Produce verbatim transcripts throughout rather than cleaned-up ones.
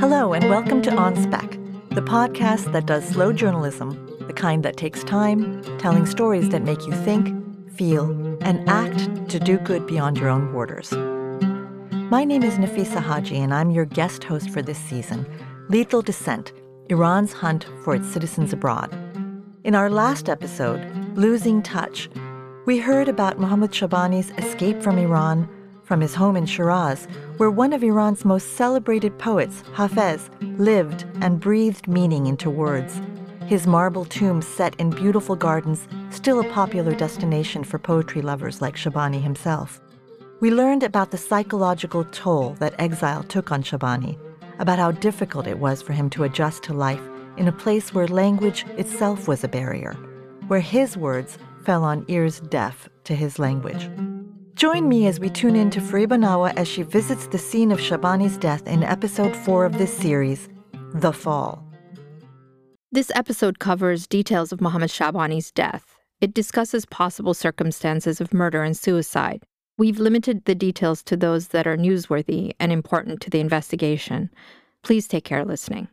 Hello and welcome to On Spec, the podcast that does slow journalism, the kind that takes time, telling stories that make you think, feel, and act to do good beyond your own borders. My name is Nafisa Haji, and I'm your guest host for this season, Lethal Descent, Iran's Hunt for its Citizens Abroad. In our last episode, Losing Touch, we heard about Mohammad Shabani's escape from Iran, from his home in Shiraz, where one of Iran's most celebrated poets, Hafez, lived and breathed meaning into words. His marble tomb set in beautiful gardens, still a popular destination for poetry lovers like Shabani himself. We learned about the psychological toll that exile took on Shabani, about how difficult it was for him to adjust to life in a place where language itself was a barrier, where his words fell on ears deaf to his language. Join me as we tune in to Fariba Nawa as she visits the scene of Shabani's death in episode four of this series, The Fall. This episode covers details of Mohammad Shabani's death. It discusses possible circumstances of murder and suicide. We've limited the details to those that are newsworthy and important to the investigation. Please take care listening.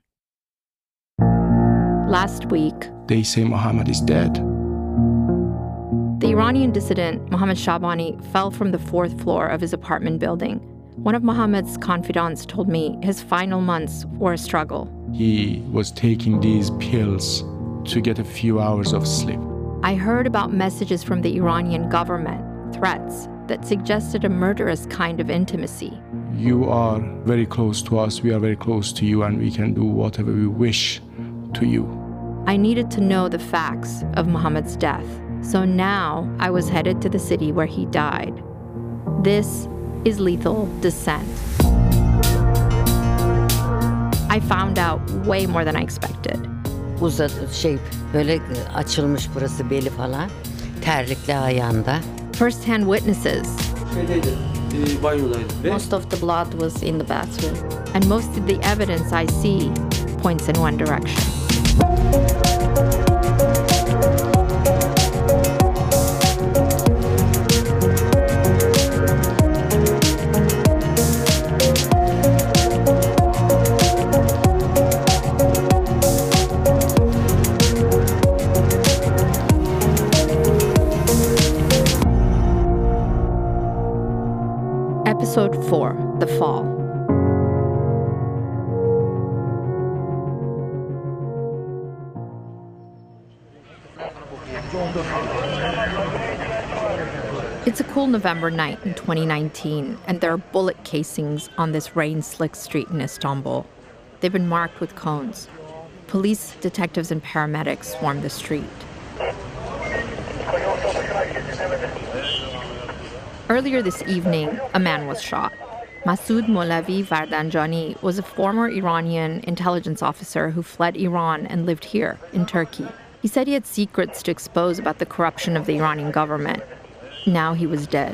Last week, they say Mohammed is dead. The Iranian dissident, Mohammad Shabani, fell from the fourth floor of his apartment building. One of Mohammed's confidants told me his final months were a struggle. He was taking these pills to get a few hours of sleep. I heard about messages from the Iranian government, threats that suggested a murderous kind of intimacy. You are very close to us, we are very close to you, and we can do whatever we wish to you. I needed to know the facts of Mohammed's death. So now I was headed to the city where he died. This is Lethal Descent. I found out way more than I expected. Uzadı şey böyle açılmış burası beli falan. Terlikli ayağında. First-hand witnesses. Most of the blood was in the bathroom. And most of the evidence I see points in one direction. Episode four, The Fall. It's a cool November night in twenty nineteen, and there are bullet casings on this rain-slicked street in Istanbul. They've been marked with cones. Police, detectives, and paramedics swarm the street. Earlier this evening, a man was shot. Masoud Molavi Vardanjani was a former Iranian intelligence officer who fled Iran and lived here, in Turkey. He said he had secrets to expose about the corruption of the Iranian government. Now he was dead.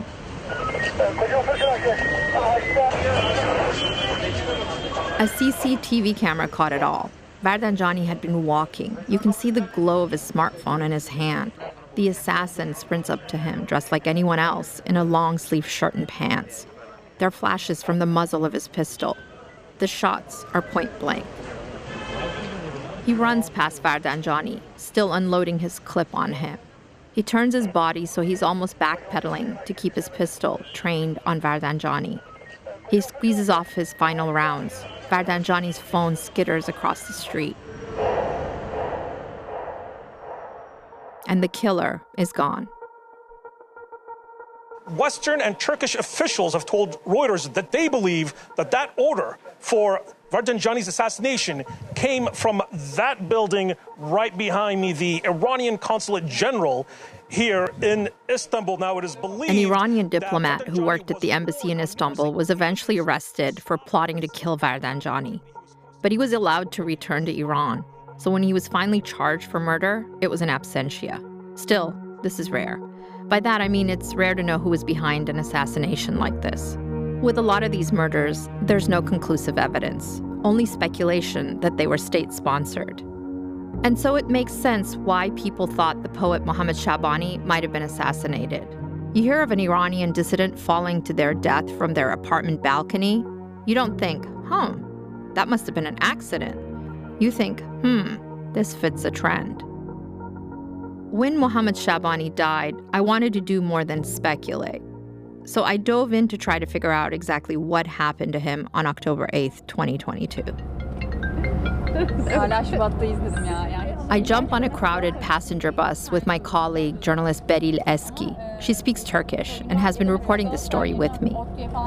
A C C T V camera caught it all. Vardanjani had been walking. You can see the glow of his smartphone in his hand. The assassin sprints up to him, dressed like anyone else, in a long-sleeved shirt and pants. There are flashes from the muzzle of his pistol. The shots are point blank. He runs past Vardanjani, still unloading his clip on him. He turns his body so he's almost backpedaling to keep his pistol trained on Vardanjani. He squeezes off his final rounds. Vardanjani's phone skitters across the street. And the killer is gone. Western and Turkish officials have told Reuters that they believe that that order for Vardanjani's assassination came from that building right behind me, the Iranian Consulate General here in Istanbul. Now, it is believed... An Iranian diplomat who worked at the embassy in Istanbul was eventually arrested for plotting to kill Vardanjani. But he was allowed to return to Iran. So when he was finally charged for murder, it was in absentia. Still, this is rare. By that, I mean it's rare to know who is behind an assassination like this. With a lot of these murders, there's no conclusive evidence, only speculation that they were state-sponsored. And so it makes sense why people thought the poet Mohammad Shabani might have been assassinated. You hear of an Iranian dissident falling to their death from their apartment balcony, you don't think, huh, that must have been an accident. You think, hmm, this fits a trend. When Mohammed Shabani died, I wanted to do more than speculate. So I dove in to try to figure out exactly what happened to him on October eighth, twenty twenty-two. I jump on a crowded passenger bus with my colleague, journalist Beril Eski. She speaks Turkish and has been reporting this story with me.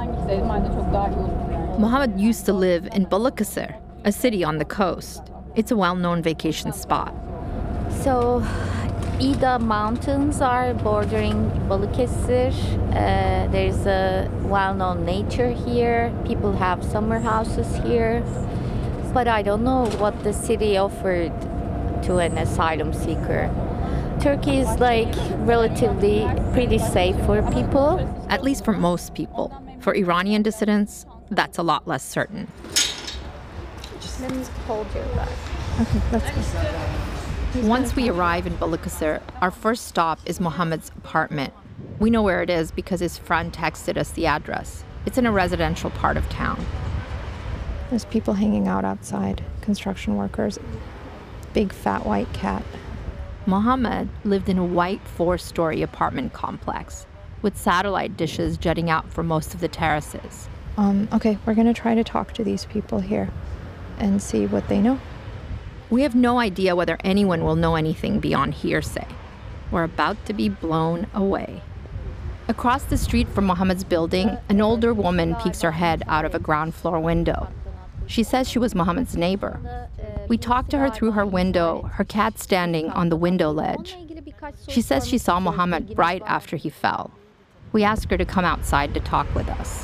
Mohammed used to live in Balıkesir, a city on the coast. It's a well-known vacation spot. So, Ida Mountains are bordering Balıkesir. Uh, there's a well-known nature here. People have summer houses here. But I don't know what the city offered to an asylum seeker. Turkey is like relatively pretty safe for people. At least for most people. For Iranian dissidents, that's a lot less certain. Let me hold your bag. Okay, let's go. Once we arrive in Balıkesir, our first stop is Mohammed's apartment. We know where it is because his friend texted us the address. It's in a residential part of town. There's people hanging out outside, construction workers. Big fat white cat. Mohammed lived in a white four-story apartment complex with satellite dishes jutting out from most of the terraces. Um, okay, we're gonna try to talk to these people here and see what they know. We have no idea whether anyone will know anything beyond hearsay. We're about to be blown away. Across the street from Mohammed's building, an older woman peeks her head out of a ground floor window. She says she was Mohammed's neighbor. We talked to her through her window, her cat standing on the window ledge. She says she saw Mohammed right after he fell. We asked her to come outside to talk with us.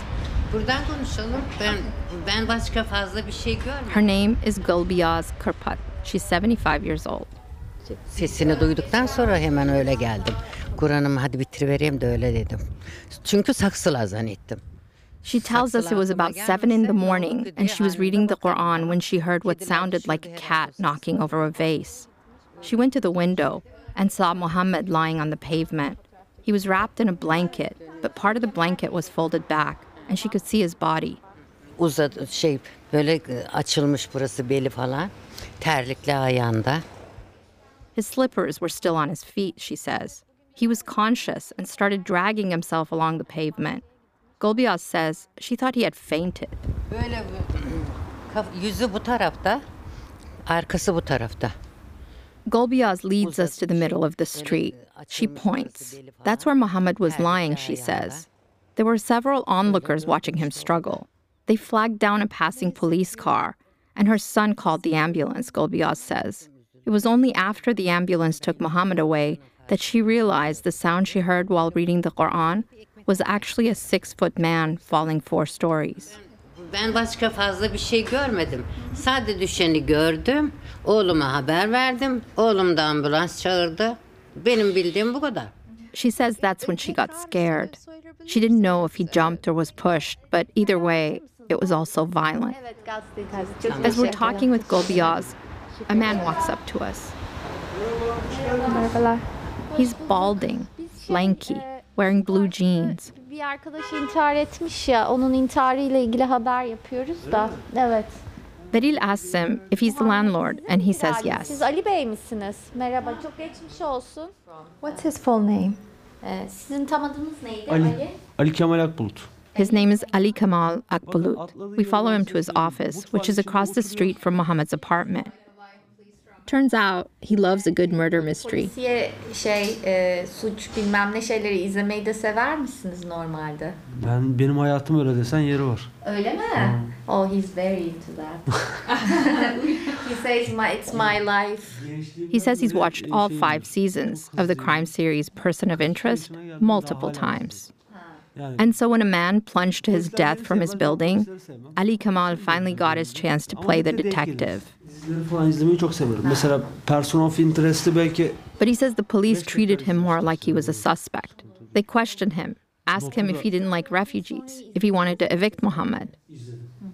Her name is Gulbiyaz Kırpat. She's seventy-five years old. Sesini duyduktan sonra hemen öyle geldim. Kur'an'ımı hadi bitirivereyim de öyle dedim. Çünkü saksılar zannettim. She tells us it was about seven in the morning and she was reading the Quran when she heard what sounded like a cat knocking over a vase. She went to the window and saw Mohammed lying on the pavement. He was wrapped in a blanket, but part of the blanket was folded back and she could see his body. Uzadı şey böyle açılmış burası beli falan. Terlikli ayağında. His slippers were still on his feet, she says. He was conscious and started dragging himself along the pavement. Gulbiyaz says she thought he had fainted. Böyle yüzü bu tarafta, arkası bu tarafta. Gulbiyaz leads us to the middle of the street. She points. That's where Mohammed was lying, she says. There were several onlookers watching him struggle. They flagged down a passing police car, and her son called the ambulance, Gulbiyaz says. It was only after the ambulance took Mohammed away that she realized the sound she heard while reading the Quran was actually a six-foot man falling four stories. Ben başka fazla bir şey görmedim. Sadece düşeni gördüm. Oğluma haber verdim. Oğlum da ambulans çağırdı. Benim bildiğim bu kadar. She says that's when she got scared. She didn't know if he jumped or was pushed, but either way, it was also violent. As we're talking with Gulbiyaz, a man walks up to us. He's balding, lanky, wearing blue jeans. Bir arkadaşı intihar etmiş ya, onun intiharıyla ilgili haber yapıyoruz da. Evet. Beril asks him if he's the landlord, and he says yes. Siz Ali Bey misiniz? Merhaba, çok geçmiş olsun. What's his full name? Ee, sizin tam adınız neydi Ali, Ali? Ali Kemal Akbulut. His name is Ali Kemal Akbulut. We follow him to his office, which is across the street from Mohammed's apartment. Turns out he loves a good murder mystery. Polisiye şey, e, suç bilmem ne şeyleri izlemeyi de sever misiniz normalde? Ben benim hayatım öyle desen yeri var. Öyle mi? Hmm. Oh, he's very into that. He says my, it's my life. He says he's watched all five seasons of the crime series Person of Interest multiple times. And so when a man plunged to his death from his building, Ali Kemal finally got his chance to play the detective. Falan izlemeyi çok severim. Mesela Person of Interest'i belki. But he says the police treated him more like he was a suspect. They questioned him, asked him if he didn't like refugees, if he wanted to evict Mohammed.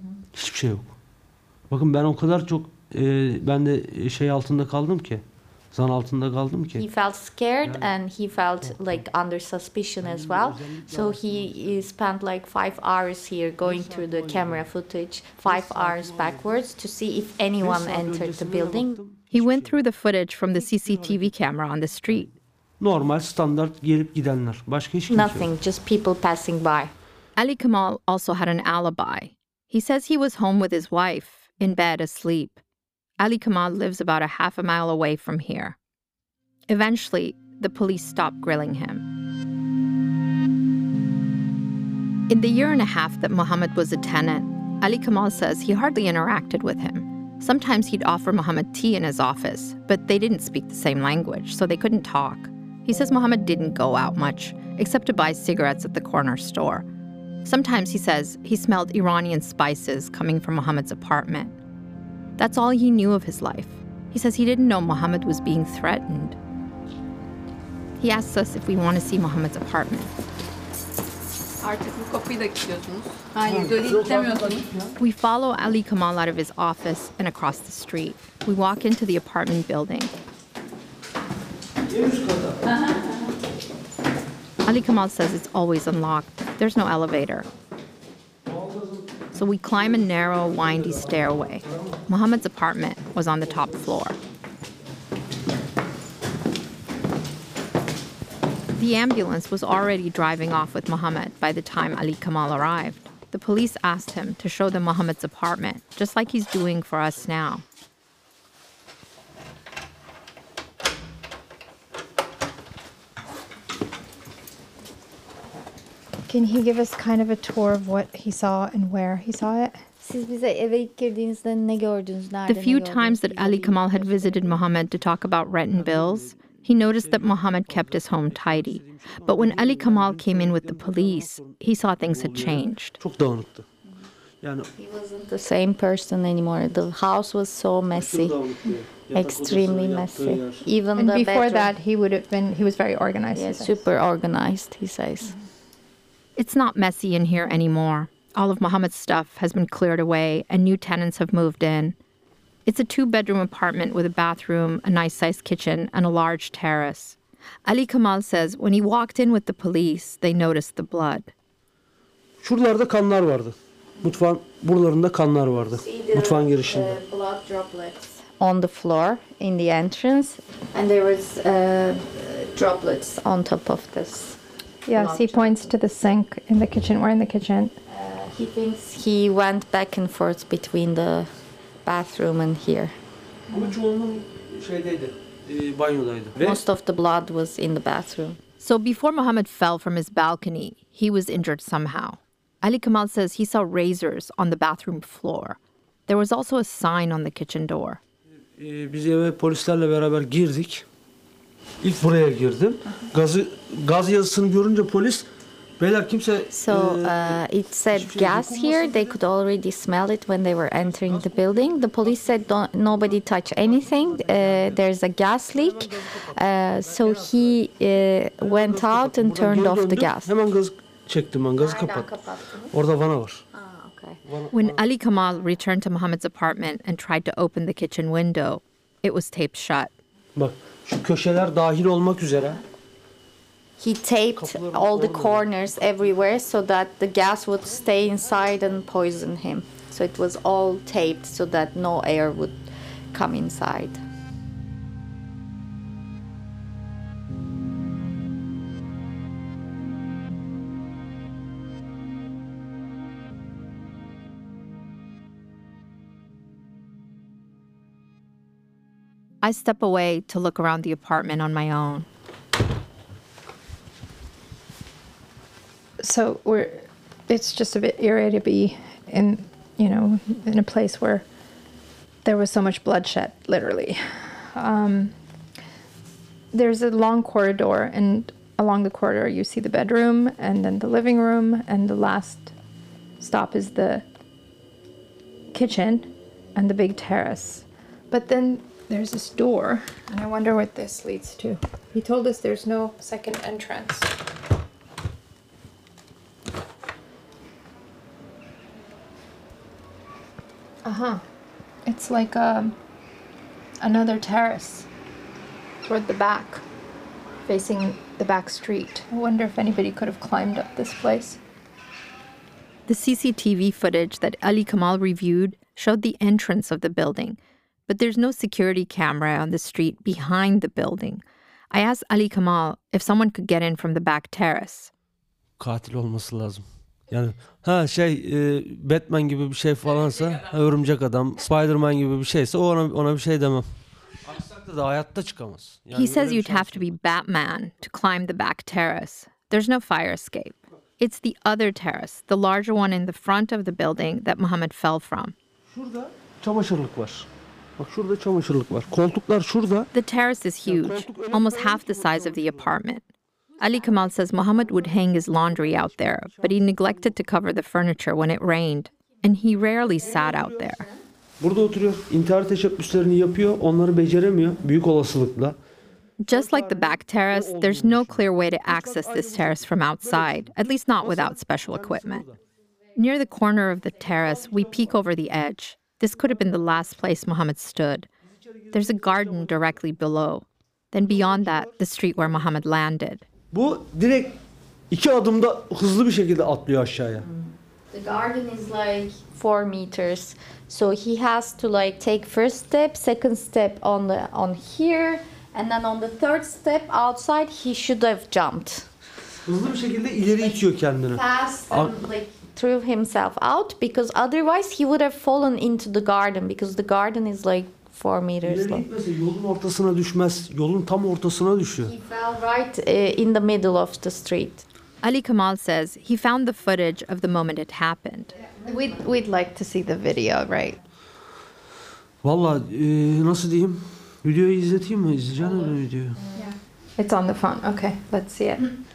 Hiçbir şey yok. Bakın ben o kadar çok e, ben de şey altında kaldım ki. zan altında kaldım ki. He felt scared and he felt like under suspicion as well. So he, he spent like five hours here going through the camera footage, five hours backwards to see if anyone entered the building. He went through the footage from the C C T V camera on the street. Normal standart gelip gidenler. Başka hiç kimse yok. Nothing, just people passing by. Ali Kamal also had an alibi. He says he was home with his wife, in bed asleep. Ali Kamal lives about a half a mile away from here. Eventually, the police stopped grilling him. In the year and a half that Mohammed was a tenant, Ali Kamal says he hardly interacted with him. Sometimes he'd offer Mohammed tea in his office, but they didn't speak the same language, so they couldn't talk. He says Mohammed didn't go out much, except to buy cigarettes at the corner store. Sometimes, he says, he smelled Iranian spices coming from Mohammed's apartment. That's all he knew of his life. He says he didn't know Mohammed was being threatened. He asks us if we want to see Mohammed's apartment. Artık bu kapıyı da kilitliyorsunuz. Hayır, deliklemiyorsunuz. We follow Ali Kamal out of his office and across the street. We walk into the apartment building. Ali Kamal says it's always unlocked. There's no elevator. So we climb a narrow, windy stairway. Mohammed's apartment was on the top floor. The ambulance was already driving off with Mohammed by the time Ali Kamal arrived. The police asked him to show them Mohammed's apartment, just like he's doing for us now. Can he give us kind of a tour of what he saw and where he saw it? Siz bize eve ilk girdiğinizde ne gördünüz, nerede The ne few gördünüz? times that Ali Kamal had visited Mohammed to talk about rent and bills, he noticed that Mohammed kept his home tidy. But when Ali Kamal came in with the police, he saw things had changed. Çok dağınıktı. Yani He wasn't the same person anymore. The house was so messy, extremely messy. Even And the before bedroom. that, he would have been, he was very organized. Yeah, he says. super organized, he says. It's not messy in here anymore. All of Mohammed's stuff has been cleared away and new tenants have moved in. It's a two-bedroom apartment with a bathroom, a nice-sized kitchen, and a large terrace. Ali Kamal says when he walked in with the police, they noticed the blood. şuralarda kanlar vardı. Mutfağın buralarında kanlar vardı. Mutfağın girişinde. Blood droplets on the floor in the entrance, and there was uh, droplets on top of this. Yes, he points to the sink in the kitchen. We're in the kitchen. Uh, he thinks he went back and forth between the bathroom and here. Ama çoğunluğu şeydeydi. E, banyodaydı. Ve Most of the blood was in the bathroom. So before Mohammed fell from his balcony, he was injured somehow. Ali Kamal says he saw razors on the bathroom floor. There was also a sign on the kitchen door. e, biz eve polislerle beraber girdik. İlk buraya girdim. Gazı gaz yazısını görünce polis beyler kimse So e, uh, it said hiçbir şey gas dokunmasın. here. They could already smell it when they were entering the building. The police said don't nobody touch anything. Uh, there's a gas leak. Uh, so he uh, went out and Buradan turned geri off the döndüm. gas. Hemen gaz çektim ben. Gazı kapattım. Orada vana var. Okay. When Ali Kamal returned to Mohammed's apartment and tried to open the kitchen window, it was taped shut. Bak şu köşeler dahil olmak üzere. He taped all the corners everywhere so that the gas would stay inside and poison him. So it was all taped so that no air would come inside. I step away to look around the apartment on my own. So we're, it's just a bit eerie to be in, you know, in a place where there was so much bloodshed, literally. Um, there's a long corridor, and along the corridor you see the bedroom, and then the living room, and the last stop is the kitchen and the big terrace. But then there's this door, and I wonder what this leads to. He told us there's no second entrance. Uh-huh. It's like um, another terrace. toward the back, facing the back street. I wonder if anybody could have climbed up this place. The C C T V footage that Ali Kamal reviewed showed the entrance of the building, but there's no security camera on the street behind the building. I asked Ali Kamal if someone could get in from the back terrace. Katil olması lazım. Yani ha şey e, Batman gibi bir şey falansa, örümcek adam, Spider-Man gibi bir şeyse ona ona bir şey demem. Aksi da hayatta çıkamaz. He says you'd have to be Batman to climb the back terrace. There's no fire escape. It's the other terrace, the larger one in the front of the building that Mohammed fell from. Şurada çamaşırlık var. Bak şurada çamaşırlık var. Koltuklar şurada. The terrace is huge, almost half the size of the apartment. Ali Kamal says Mohammed would hang his laundry out there, but he neglected to cover the furniture when it rained, and he rarely sat out there. Burada oturuyor. İntihar teşebbüslerini yapıyor. Onları beceremiyor büyük olasılıkla. Just like the back terrace, there's no clear way to access this terrace from outside, at least not without special equipment. Near the corner of the terrace, we peek over the edge. This could have been the last place Mohammed stood. There's a garden directly below. Then beyond that, the street where Mohammed landed. Bu direkt iki adımda hızlı bir şekilde atlıyor aşağıya. The garden is like four meters, so he has to like take first step, second step on the on here, and then on the third step outside he should have jumped. Hızlı bir şekilde ileri itiyor kendini. Fast and like threw himself out because otherwise he would have fallen into the garden because the garden is like four meters İleri long. gitmese yolun ortasına düşmez. Yolun tam ortasına düşüyor. He fell right uh, in the middle of the street. Ali Kamal says he found the footage of the moment it happened. We'd, we'd like to see the video, right? Vallahi e, nasıl diyeyim? Videoyu izleteyim mi? İzleyeceksin mi videoyu? Yeah. It's on the phone. Okay, let's see it.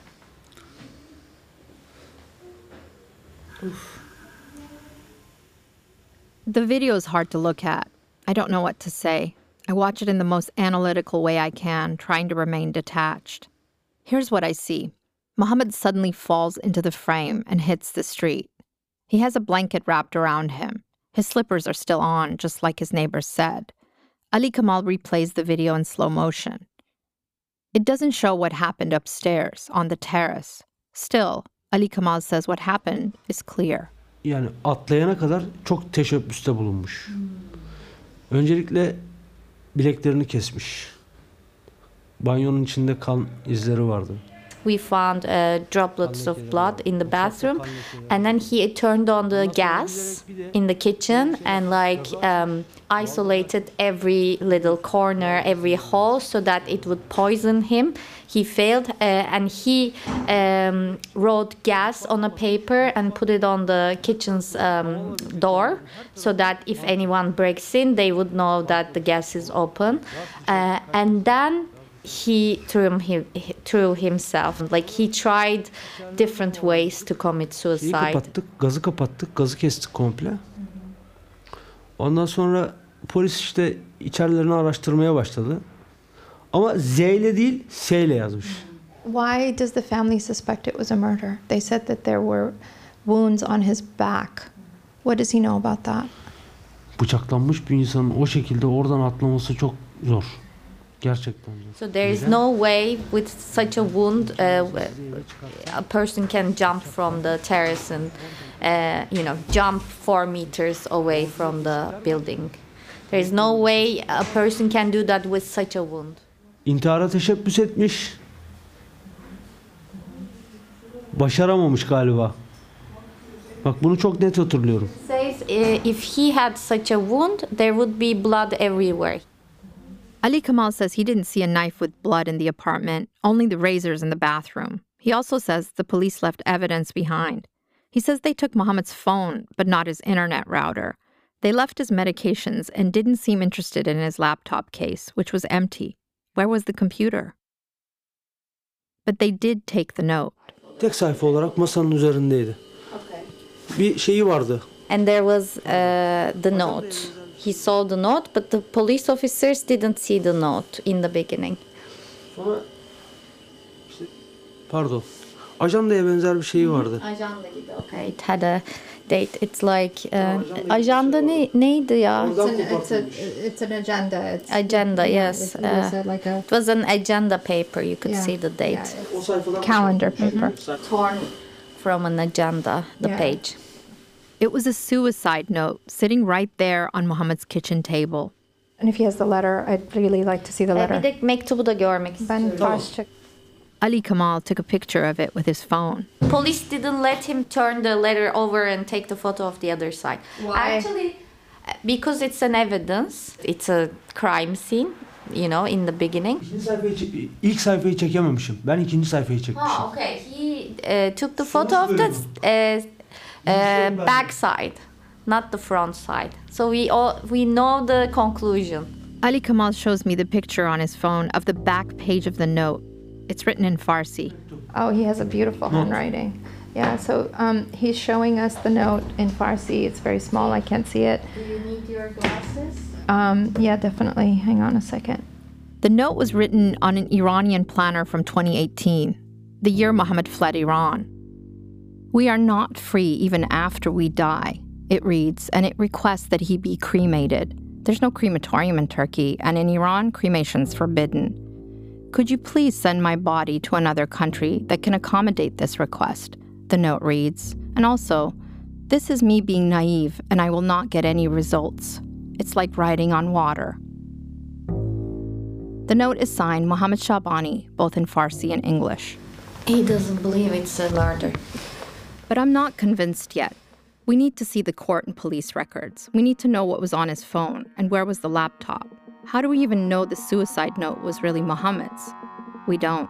The video is hard to look at. I don't know what to say. I watch it in the most analytical way I can, trying to remain detached. Here's what I see. Mohammed suddenly falls into the frame and hits the street. He has a blanket wrapped around him. His slippers are still on, just like his neighbors said. Ali Kamal replays the video in slow motion. It doesn't show what happened upstairs, on the terrace. Still, Ali Kamal says what happened is clear. Yani atlayana kadar çok teşebbüste bulunmuş. Öncelikle bileklerini kesmiş. Banyonun içinde kan izleri vardı. We found uh, droplets of blood in the bathroom, and then he turned on the gas in the kitchen and like um, isolated every little corner, every hole, so that it would poison him. He failed, uh, and he um, wrote gas on a paper and put it on the kitchen's um, door, so that if anyone breaks in, they would know that the gas is open. Uh, and then he threw, him, he threw himself. Like he tried different ways to commit Şeyi suicide. kapattık, gazı kapattık, gazı kestik komple. Ondan sonra polis işte içerilerini araştırmaya başladı. Ama Z ile değil, S ile yazmış. Why does the family suspect it was a murder? They said that there were wounds on his back. What does he know about that? Bıçaklanmış bir insanın o şekilde oradan atlaması çok zor. Gerçekten zor. So there is no way with such a wound uh, a person can jump from the terrace and uh, you know jump four meters away from the building. There is no way a person can do that with such a wound. İntihara teşebbüs etmiş. Başaramamış galiba. Bak bunu çok net hatırlıyorum. Says uh, if he had such a wound, there would be blood everywhere. Ali Kamal says he didn't see a knife with blood in the apartment, only the razors in the bathroom. He also says the police left evidence behind. He says they took Mohammed's phone, but not his internet router. They left his medications and didn't seem interested in his laptop case, which was empty. Where was the computer? But they did take the note. Tek sayfa olarak masanın üzerindeydi. Okay. Bir şeyi vardı. And there was uh, the note. He saw the note, but the police officers didn't see the note in the beginning. Sonra işte, pardon. Ajandaya benzer bir şeyi vardı. Ajanda gibi. Okay. It had a date. It's like uh, ajanda ne, neydi ya? It's an, it's, a, it's an agenda. It's, Agenda, yeah, yes. It, it was Uh, a, like a it was an agenda paper. You could yeah, see the date. yeah, it's calendar paper. Torn from an agenda, the Yeah. page. It was a suicide note sitting right there on Muhammad's kitchen table. And if he has the letter, I'd really like to see the Ee, letter. Bir de mektubu da görmek Ben istiyorum. Farsça. Ali Kamal took a picture of it with his phone. Police didn't let him turn the letter over and take the photo of the other side. Why? Actually, because it's an evidence. It's a crime scene, you know, in the beginning. İkinci sayfayı, çe- ilk sayfayı çekememişim. Ben ikinci sayfayı çekmişim. Oh, okay. He uh, took the photo of the uh, uh, back side, not the front side. So we all we know the conclusion. Ali Kamal shows me the picture on his phone of the back page of the note. It's written in Farsi. Oh, he has a beautiful handwriting. Yeah, so um, he's showing us the note in Farsi. It's very small. I can't see it. Do you need your glasses? Um, yeah, definitely. Hang on a second. The note was written on an Iranian planner from twenty eighteen, the year Muhammad fled Iran. "We are not free even after we die," it reads, and it requests that he be cremated. There's no crematorium in Turkey, and in Iran, cremation's forbidden. "Could you please send my body to another country that can accommodate this request?" the note reads. And also, "This is me being naive, and I will not get any results. It's like riding on water." The note is signed Muhammad Shabani, both in Farsi and English. He doesn't believe it's a murder. But I'm not convinced yet. We need to see the court and police records. We need to know what was on his phone and where was the laptop. How do we even know the suicide note was really Muhammad's? We don't.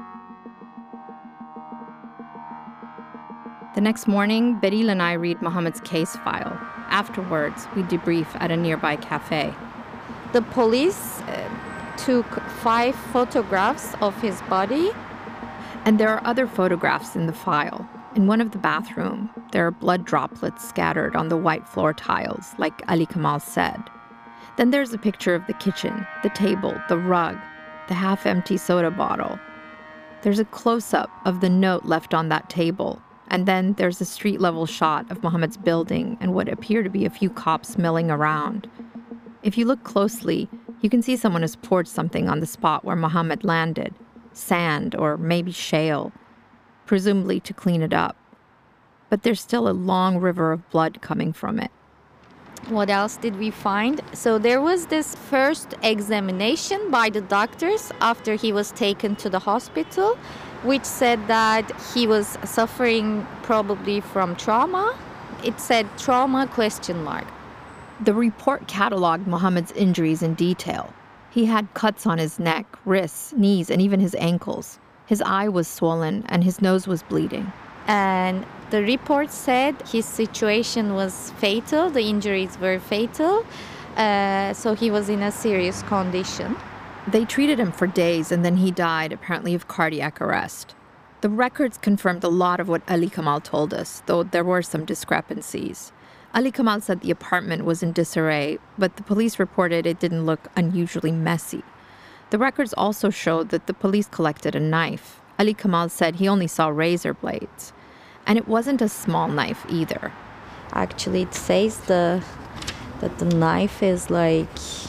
The next morning, Beril and I read Muhammad's case file. Afterwards, we debrief at a nearby cafe. The police uh, took five photographs of his body. And there are other photographs in the file. In one of the bathroom, there are blood droplets scattered on the white floor tiles, like Ali Kamal said. Then there's a picture of the kitchen, the table, the rug, the half-empty soda bottle. There's a close-up of the note left on that table. And then there's a street-level shot of Muhammad's building and what appear to be a few cops milling around. If you look closely, you can see someone has poured something on the spot where Muhammad landed. Sand or maybe shale, presumably to clean it up. But there's still a long river of blood coming from it. What else did we find? So there was this first examination by the doctors after he was taken to the hospital, which said that he was suffering probably from trauma. It said trauma question mark. The report cataloged Muhammad's injuries in detail. He had cuts on his neck, wrists, knees, and even his ankles. His eye was swollen and his nose was bleeding. And the report said his situation was fatal, the injuries were fatal, uh, so he was in a serious condition. They treated him for days and then he died, apparently of cardiac arrest. The records confirmed a lot of what Ali Kamal told us, though there were some discrepancies. Ali Kamal said the apartment was in disarray, but the police reported it didn't look unusually messy. The records also showed that the police collected a knife. Ali Kamal said he only saw razor blades. And it wasn't a small knife either. Actually, it says the that the knife is like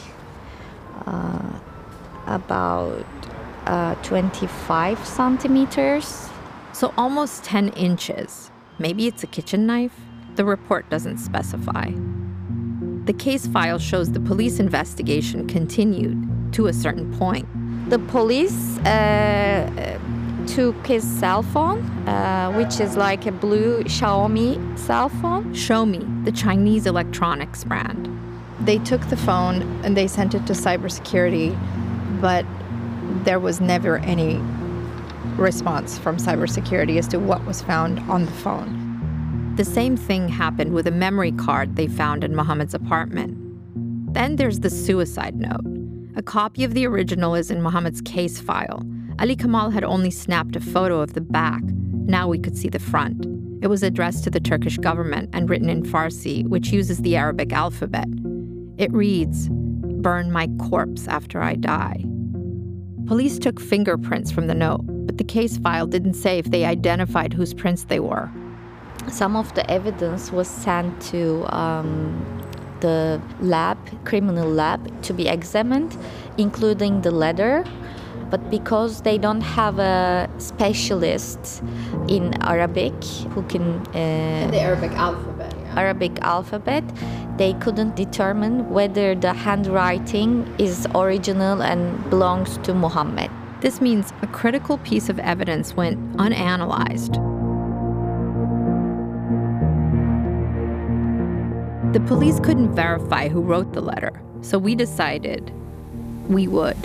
uh, about uh, twenty-five centimeters. So almost ten inches. Maybe it's a kitchen knife? The report doesn't specify. The case file shows the police investigation continued to a certain point. The police uh, took his cell phone, uh, which is like a blue Xiaomi cell phone. Xiaomi, the Chinese electronics brand. They took the phone and they sent it to cybersecurity, but there was never any response from cybersecurity as to what was found on the phone. The same thing happened with a memory card they found in Muhammad's apartment. Then there's the suicide note. A copy of the original is in Muhammad's case file. Ali Kamal had only snapped a photo of the back. Now we could see the front. It was addressed to the Turkish government and written in Farsi, which uses the Arabic alphabet. It reads, "Burn my corpse after I die." Police took fingerprints from the note, but the case file didn't say if they identified whose prints they were. Some of the evidence was sent to um, the lab, criminal lab, to be examined, including the letter. But because they don't have a specialist in Arabic who can... Uh, the Arabic alphabet. Yeah. Arabic alphabet, they couldn't determine whether the handwriting is original and belongs to Muhammad. This means a critical piece of evidence went unanalyzed. The police couldn't verify who wrote the letter, so we decided we would.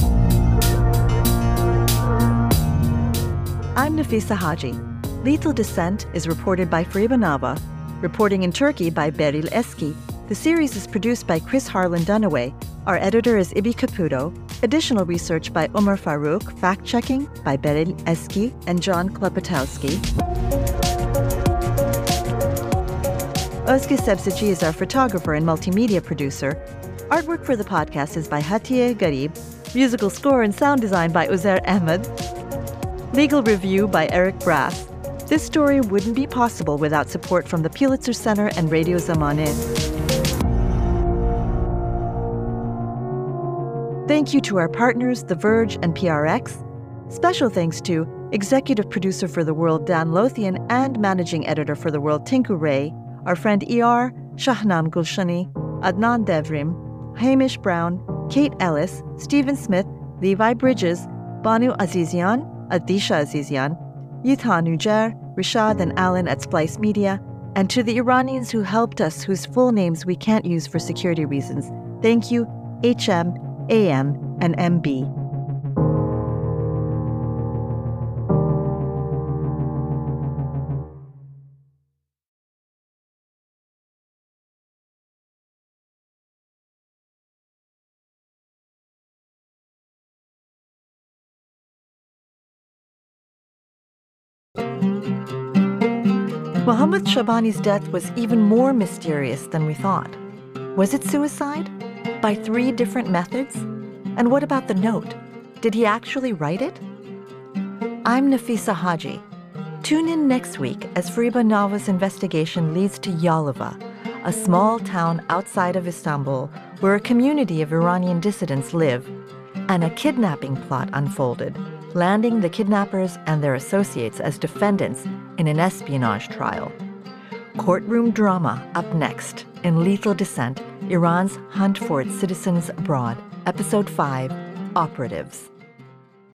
I'm Nafisa Haji. Lethal Descent is reported by Fariba Nava, reporting in Turkey by Beril Eski. The series is produced by Chris Harlan Dunaway. Our editor is Ibi Caputo. Additional research by Umar Farouk, fact-checking by Beril Eski and John Klepotowski. Özge Sebzeci is our photographer and multimedia producer. Artwork for the podcast is by Hatice Garib. Musical score and sound design by Uzair Ahmed. Legal review by Eric Brass. This story wouldn't be possible without support from the Pulitzer Center and Radio Zamaneh. Thank you to our partners, The Verge and P R X. Special thanks to executive producer for The World, Dan Lothian, and managing editor for The World, Tinku Ray, our friend E R, Shahnam Gulshani, Adnan Devrim, Hamish Brown, Kate Ellis, Stephen Smith, Levi Bridges, Banu Azizian, Adisha Azizian, Yithan Ujair, Rishad and Alan at Splice Media, and to the Iranians who helped us whose full names we can't use for security reasons. Thank you, H M, A M, and M B. Mohammad Shabani's death was even more mysterious than we thought. Was it suicide? By three different methods? And what about the note? Did he actually write it? I'm Nafisa Haji. Tune in next week as Fariba Nava's investigation leads to Yalova, a small town outside of Istanbul where a community of Iranian dissidents live, and a kidnapping plot unfolded, landing the kidnappers and their associates as defendants in an espionage trial. Courtroom drama up next in Lethal Descent, Iran's Hunt for its Citizens Abroad, Episode five, Operatives.